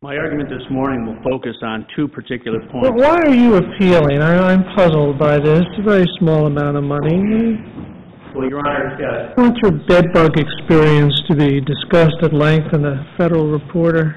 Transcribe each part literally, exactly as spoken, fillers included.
My argument this morning will focus on two particular points. But why are you appealing? I, I'm puzzled by this. It's a very small amount of money. Well, Your Honor, uh, I want your bedbug experience to be discussed at length in the Federal Reporter.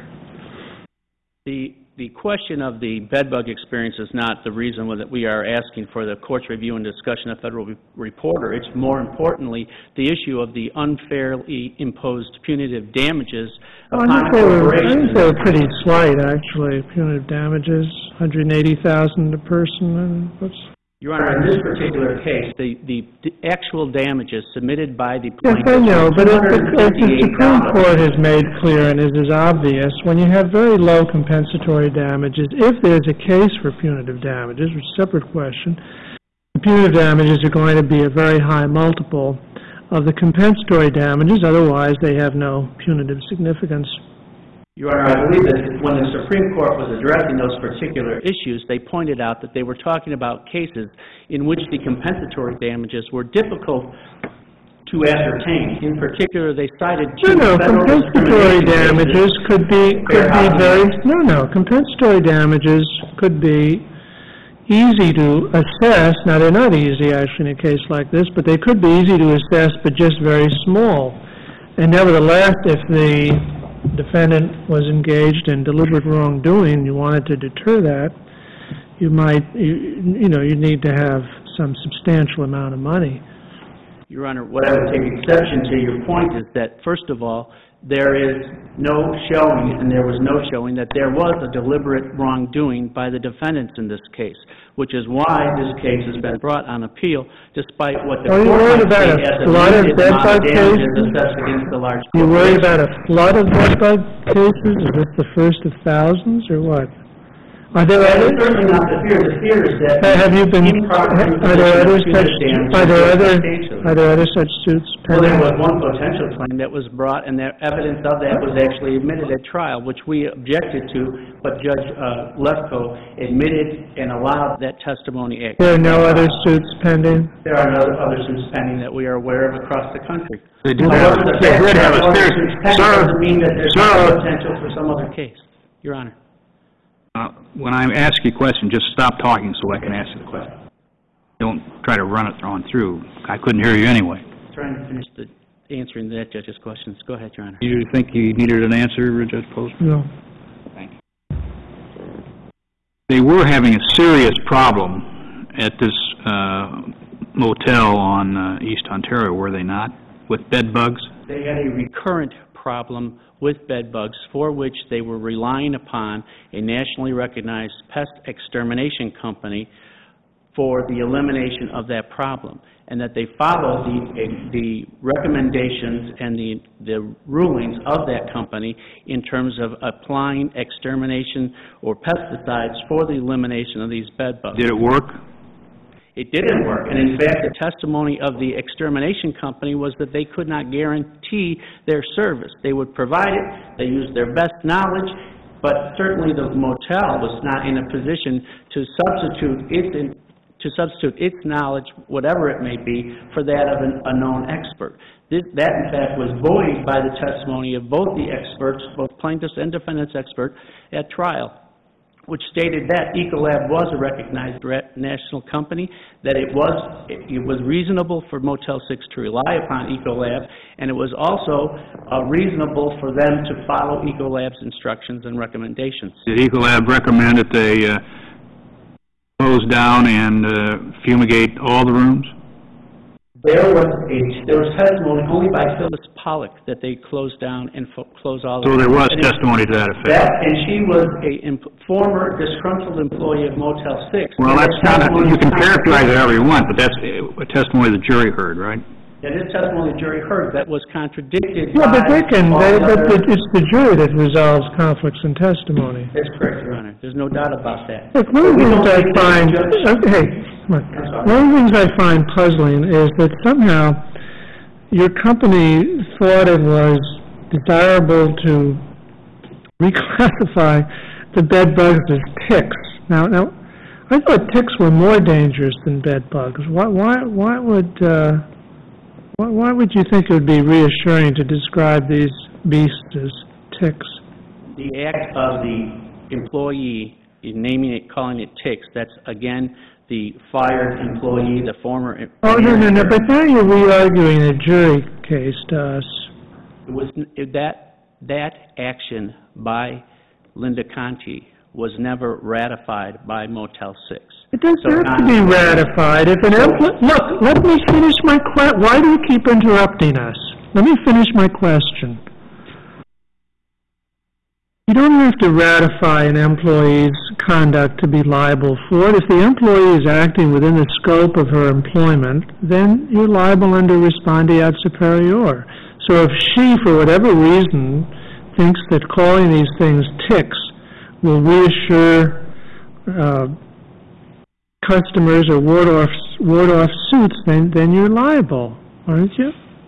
The the question of the bedbug experience is not the reason that we are asking for the court's review and discussion of Federal Re Reporter. It's more importantly the issue of the unfairly imposed punitive damages upon I think they were, I think they were corporations. pretty slight, actually. Punitive damages, one hundred eighty thousand dollars a person. And what's Your Honor, in this particular case, the, the, the actual damages submitted by the Yes, plaintiff I know, but if the, if the Supreme Court has made clear and it is obvious, when you have very low compensatory damages, if there's a case for punitive damages, which is a separate question, the punitive damages are going to be a very high multiple of the compensatory damages, otherwise they have no punitive significance. Your Honor, I believe that when the Supreme Court was addressing those particular issues, they pointed out that they were talking about cases in which the compensatory damages were difficult to ascertain. In particular, they cited two No, no, federal compensatory damages cases. could be, could be very, no, no, compensatory damages could be easy to assess. Now, they're not easy, actually, in a case like this, but they could be easy to assess, but just very small. And nevertheless, if the defendant was engaged in deliberate wrongdoing, you wanted to deter that, you might, you, you know, you need to have some substantial amount of money. Your Honor, what I would take exception to your point is that, first of all, there is no showing, and there was no showing, that there was a deliberate wrongdoing by the defendants in this case, which is why this case has been brought on appeal, despite what the Are you court worried might about say a as a flood of limited amount bedbug of damages cases? assessed against the large You worried corporation. about a flood of bedbug cases? Is this the first of thousands, or what? Are there That is others? certainly not the fear. The fear is that Uh, Have you been, improper are there other imposition of such, punitive damages are there was other, substantial. are there other such suits Well, there pending? was one potential claim that was brought, and the evidence of that was actually admitted at trial, which we objected to, but Judge uh, Lefkoe admitted and allowed that testimony. There are no other suits pending? There are no other suits pending that we are aware of across the country. They do However, have, the they fact did that have a other serious, suits pending sir, doesn't mean that there's sir, no potential for some other case. Your Honor. uh, when I ask you a question, just stop talking so I can ask you the question. Don't try to run it on through. I couldn't hear you anyway. I'm trying to finish the answering that judge's questions. Go ahead, Your Honor. You think you needed an answer, Judge Post? No. Thank you. They were having a serious problem at this uh, motel on uh, East Ontario, were they not, with bed bugs? They had a recurrent problem with bed bugs for which they were relying upon a nationally recognized pest extermination company for the elimination of that problem, and that they followed the, the recommendations and the, the rulings of that company in terms of applying extermination or pesticides for the elimination of these bed bugs. Did it work? It didn't work, and in fact, the testimony of the extermination company was that they could not guarantee their service. They would provide it, they used their best knowledge, but certainly the motel was not in a position to substitute its, in, to substitute its knowledge, whatever it may be, for that of an, a known expert. This, that, in fact, was buoyed by the testimony of both the experts, both plaintiffs and defendants expert, at trial, which stated that Ecolab was a recognized national company, that it was, it, it was reasonable for Motel six to rely upon Ecolab, and it was also uh, reasonable for them to follow Ecolab's instructions and recommendations. Did Ecolab recommend that they uh, close down and uh, fumigate all the rooms? There was a, there was testimony only by Phyllis Pollock that they closed down and fo close all the So there rooms. was And it- testimony to that effect? That, and she was a imp former disgruntled employee of Motel six. Well, And that's that not, a, testimony you can was characterize it however you want, but that's a testimony the jury heard, right? That is testimony the jury heard that was contradicted Yeah, by but they can, all they, the but other- it's the jury that resolves conflicts in testimony. That's correct, Your Honor. There's no doubt about that. Look, one of the We things don't I think that find, the judge- okay, come on. I'm sorry. One of the things I find puzzling is that somehow your company thought it was desirable to reclassify the bed bugs as ticks. Now, now, I thought ticks were more dangerous than bed bugs. Why, why, why would, uh, why, why would you think it would be reassuring to describe these beasts as ticks? The act of the employee, in naming it, calling it ticks, that's, again, the fired employee, the former... Oh, no, no, no, but now you're re-arguing a jury case to us. It was, that, that action by Linda Conti was never ratified by Motel six. It doesn't So have to be ratified. If an empl- Look, let me finish my que- Why do you keep interrupting us? Let me finish my question. You don't have to ratify an employee's conduct to be liable for it. If the employee is acting within the scope of her employment, then you're liable under respondeat superior. So if she, for whatever reason, thinks that calling these things ticks will reassure uh, customers or ward off, ward off suits, then, then you're liable, aren't you?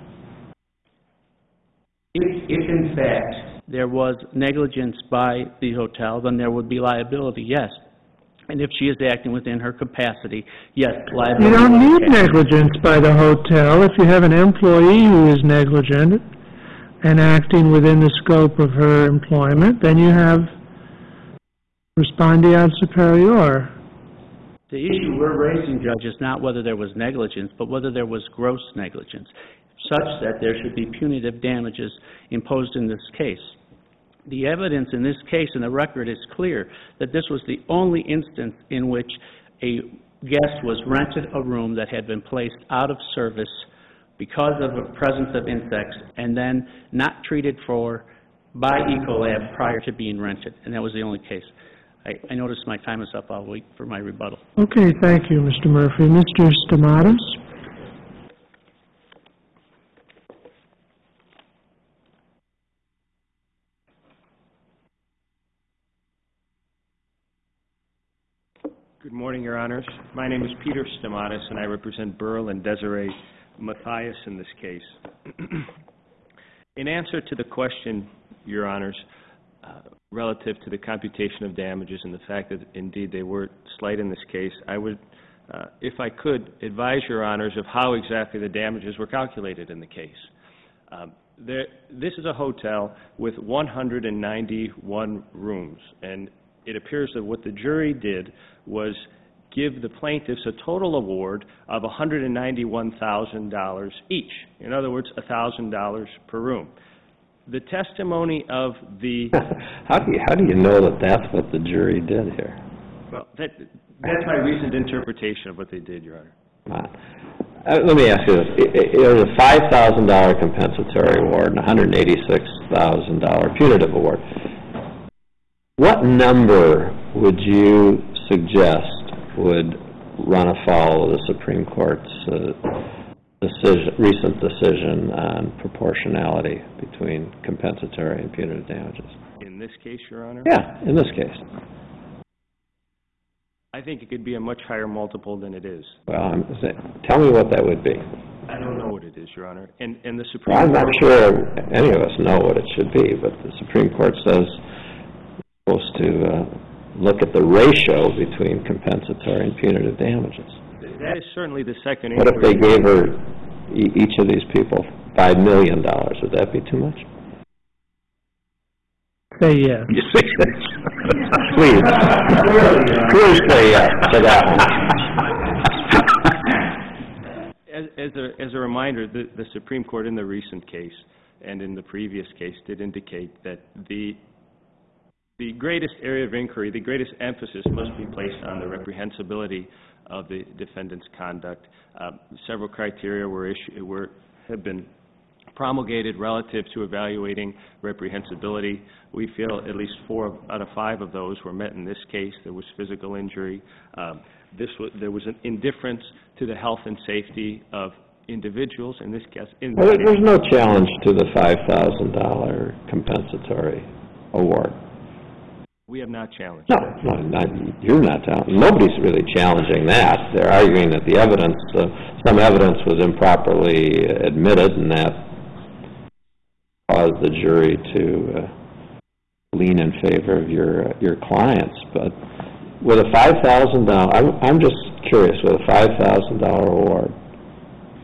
If, if in fact there was negligence by the hotel, then there would be liability, yes. And if she is acting within her capacity, yes, liability. You don't need negligence by the hotel. If you have an employee who is negligent and acting within the scope of her employment, then you have respondeat superior. The issue we're raising, Judge, is not whether there was negligence, but whether there was gross negligence, such that there should be punitive damages imposed in this case. The evidence in this case in the record is clear that this was the only instance in which a guest was rented a room that had been placed out of service because of the presence of insects and then not treated for by Ecolab prior to being rented, and that was the only case. I, I notice my time is up. I'll wait for my rebuttal. Okay, thank you, Mister Murphy. Mister Stamatis? Good morning, Your Honors. My name is Peter Stamatis, and I represent Burl and Desiree Matthias in this case. In answer to the question, Your Honors, uh, relative to the computation of damages and the fact that, indeed, they were slight in this case, I would, uh, if I could, advise Your Honors of how exactly the damages were calculated in the case. Um, there, this is a hotel with one hundred ninety-one rooms, and it appears that what the jury did was give the plaintiffs a total award of one hundred ninety-one thousand dollars each. In other words, one thousand dollars per room. The testimony of the... how do you, how do you know that that's what the jury did here? Well, that, that's my reasoned interpretation of what they did, Your Honor. Uh, let me ask you this. It, it was a five thousand dollars compensatory award and one hundred eighty-six thousand dollars punitive award. What number would you suggest would run afoul of the Supreme Court's uh, decision, recent decision on proportionality between compensatory and punitive damages? In this case, Your Honor? Yeah, in this case. I think it could be a much higher multiple than it is. Well, I'm saying, tell me what that would be. I don't know what it is, Your Honor. And, and the Supreme well, I'm Court... not sure any of us know what it should be, but the Supreme Court says we're supposed to uh, look at the ratio between compensatory and punitive damages. That is certainly the second... What if they gave her, e each of these people, five million dollars? Would that be too much? Say yes. Please. Please say yes to that one. As, as, a, as a reminder, the, the Supreme Court in the recent case and in the previous case did indicate that the the greatest area of inquiry, the greatest emphasis must be placed on the reprehensibility of the defendant's conduct. Uh, several criteria were, issue, were have been promulgated relative to evaluating reprehensibility. We feel at least four out of five of those were met in this case. There was physical injury. Um, this was, there was an indifference to the health and safety of individuals. In this case, in well, there's no challenge to the five thousand dollars compensatory award. We have not challenged. No, no, not, you're not challenging. Nobody's really challenging that. They're arguing that the evidence, uh, some evidence was improperly admitted, and that caused the jury to uh, lean in favor of your uh, your clients. But with a five thousand dollars, I'm, I'm just curious, with a five thousand dollars award,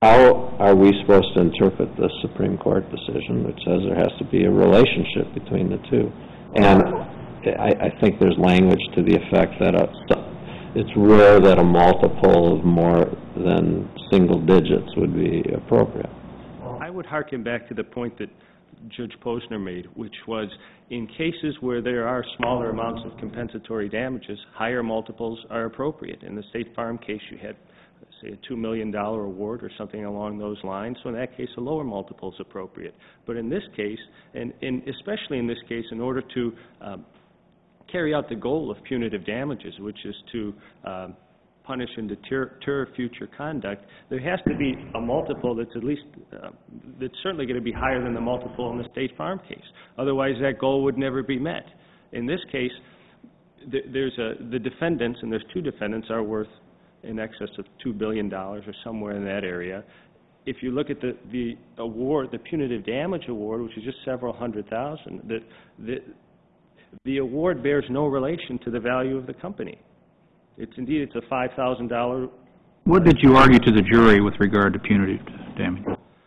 how are we supposed to interpret the Supreme Court decision, which says there has to be a relationship between the two? And I, I think there's language to the effect that a, it's rare that a multiple of more than single digits would be appropriate. I would hearken back to the point that Judge Posner made, which was in cases where there are smaller amounts of compensatory damages, higher multiples are appropriate. In the State Farm case, you had, say, a two million dollar award or something along those lines, so in that case, a lower multiple is appropriate. But in this case, and, and especially in this case, in order to um, carry out the goal of punitive damages, which is to um, punish and deter, deter future conduct, there has to be a multiple that's at least, uh, that's certainly going to be higher than the multiple in the State Farm case. Otherwise, that goal would never be met. In this case, th there's a, the defendants, and there's two defendants, are worth in excess of two billion dollars or somewhere in that area. If you look at the, the award, the punitive damage award, which is just several hundred thousand, the, the, the award bears no relation to the value of the company. It's indeed, it's a five thousand dollar. What did you argue to the jury with regard to punitive damage?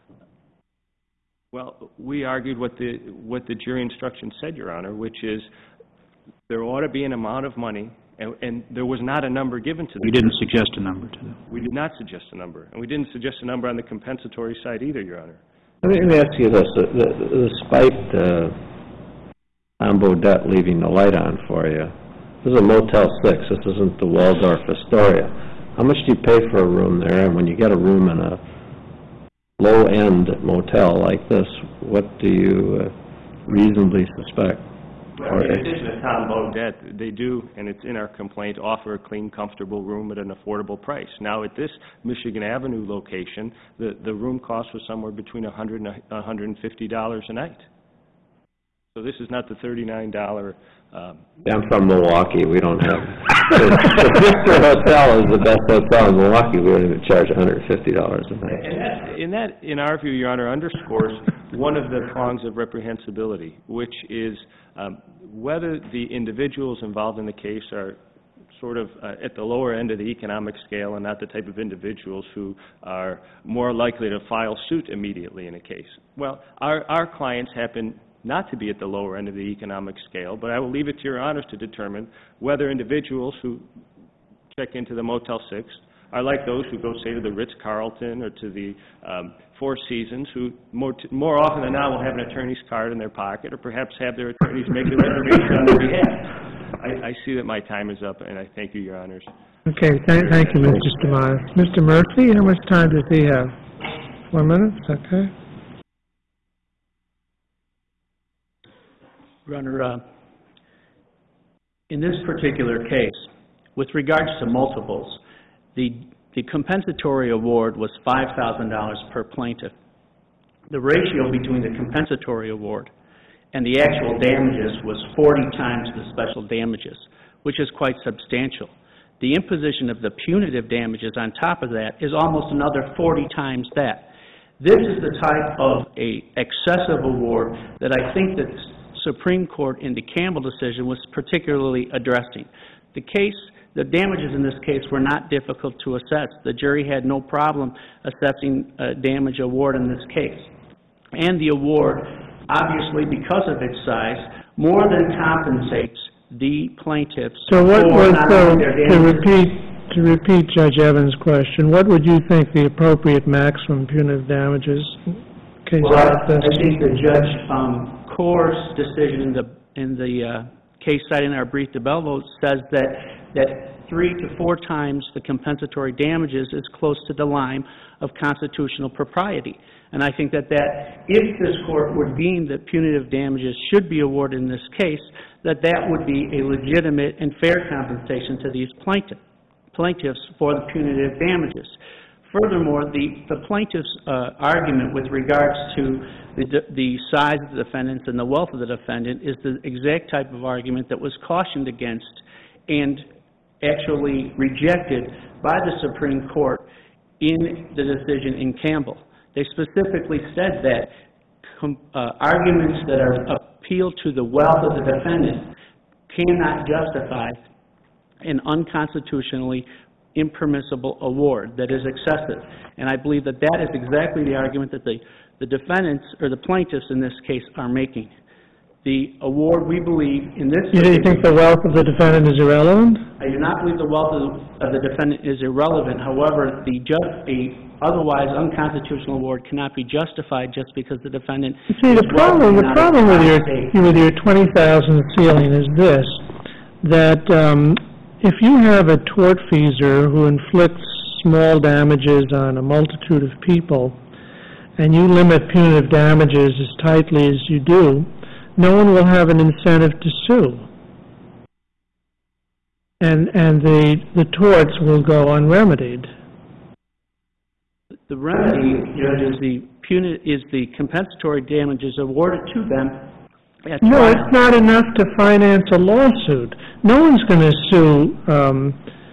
Well, we argued what the, what the jury instruction said, Your Honor, which is there ought to be an amount of money, and, and there was not a number given to them. You didn't suggest a number to them. We did not suggest a number, and we didn't suggest a number on the compensatory side either, Your Honor. Let me, let me ask you this. The, the, despite uh, Tom Bodette leaving the light on for you, this is a Motel six. This isn't the Waldorf Astoria. How much do you pay for a room there? And when you get a room in a low-end motel like this, what do you uh, reasonably suspect? Well, in addition to Tom Bodette, they do, and it's in our complaint, offer a clean, comfortable room at an affordable price. Now, at this Michigan Avenue location, the, the room cost was somewhere between one hundred dollars and one hundred fifty dollars a night. So this is not the thirty-nine dollar... Um, I'm from Milwaukee. We don't have... the, the Vista Hotel is the best hotel in Milwaukee. We don't even charge one hundred fifty dollars a night. And that, in that, in our view, Your Honor, underscores one of the prongs of reprehensibility, which is um, whether the individuals involved in the case are sort of uh, at the lower end of the economic scale and not the type of individuals who are more likely to file suit immediately in a case. Well, our, our clients happen not to be at the lower end of the economic scale, but I will leave it to Your Honors to determine whether individuals who check into the Motel six are like those who go, say, to the Ritz-Carlton or to the um, Four Seasons, who more, t more often than not will have an attorney's card in their pocket, or perhaps have their attorneys make the reservation on their behalf. I, I see that my time is up, and I thank you, Your Honors. Okay, th thank you, Mister Stamatis. Mister Murphy, how much time does he have? Four minutes, okay. Runner, uh, in this particular case, with regards to multiples, the, the compensatory award was five thousand dollars per plaintiff. The ratio between the compensatory award and the actual damages was forty times the special damages, which is quite substantial. The imposition of the punitive damages on top of that is almost another forty times that. This is the type of a excessive award that I think that Supreme Court in the Campbell decision was particularly addressing. The case, the damages in this case were not difficult to assess. The jury had no problem assessing a damage award in this case. And the award, obviously because of its size, more than compensates the plaintiffs so what for was, not so, only their to damages. repeat, to repeat Judge Evans' question, what would you think the appropriate maximum punitive damages case Well, I, like this? I think the Judge um, Core's decision in the in the uh, case cited in our brief de Belleville says that that three to four times the compensatory damages is close to the line of constitutional propriety. And I think that that if this court would deem that punitive damages should be awarded in this case, that that would be a legitimate and fair compensation to these plaintiff, plaintiffs for the punitive damages. Furthermore, the, the plaintiff's uh, argument with regards to the, the size of the defendants and the wealth of the defendant is the exact type of argument that was cautioned against and actually rejected by the Supreme Court in the decision in Campbell. They specifically said that com uh, arguments that are appeal to the wealth of the defendant cannot justify an unconstitutionally impermissible award, that is excessive. And I believe that that is exactly the argument that the, the defendants, or the plaintiffs in this case, are making. The award, we believe, in this... You do think the wealth of the defendant is irrelevant? I do not believe the wealth of, of the defendant is irrelevant. However, the ju the otherwise unconstitutional award cannot be justified just because the defendant... You see, the problem, the problem with your, with your twenty thousand ceiling is this, that um, if you have a tortfeasor who inflicts small damages on a multitude of people, and you limit punitive damages as tightly as you do, no one will have an incentive to sue. And, and the, the torts will go unremedied. The remedy, Judge, is the puni- is the compensatory damages awarded to them at No, trial. it's not enough to finance a lawsuit. No one's going to sue um,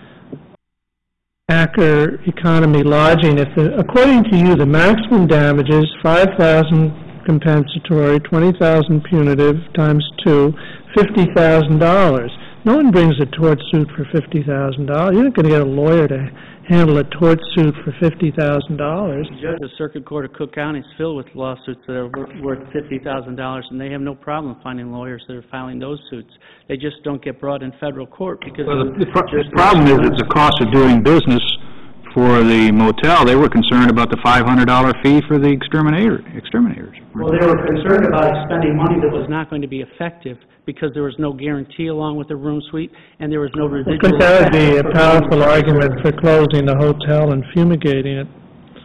Acker Economy Lodging if, the, according to you, the maximum damages five thousand compensatory, twenty thousand punitive times two, fifty thousand dollars. No one brings a tort suit for fifty thousand dollars. You're not going to get a lawyer to handle a tort suit for fifty thousand dollars. Judge, the Circuit Court of Cook County is filled with lawsuits that are wor- worth fifty thousand dollars, and they have no problem finding lawyers that are filing those suits. They just don't get brought in federal court because... Well, the, the, pro the problem is it's the cost of doing business for the motel. They were concerned about the five hundred dollar fee for the exterminator, exterminators. Well, they were concerned about expending money that was not going to be effective because there was no guarantee along with the room suite, and there was no residual... Because that would be a powerful argument for closing the hotel and fumigating it.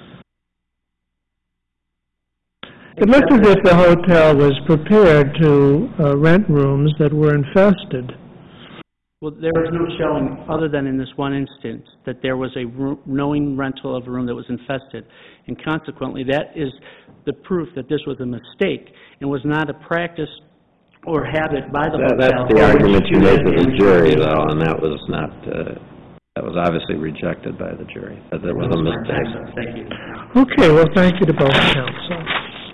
It looked as if the hotel was prepared to uh, rent rooms that were infested. Well, there was no showing, other than in this one instance, that there was a room, knowing rental of a room that was infested. And consequently, that is the proof that this was a mistake and was not a practice or habit by the That, hotel. that's the argument you made to the jury, though, and that was not, uh, that was obviously rejected by the jury, that there was a mistake. Thank you. Okay, well, thank you to both counsel.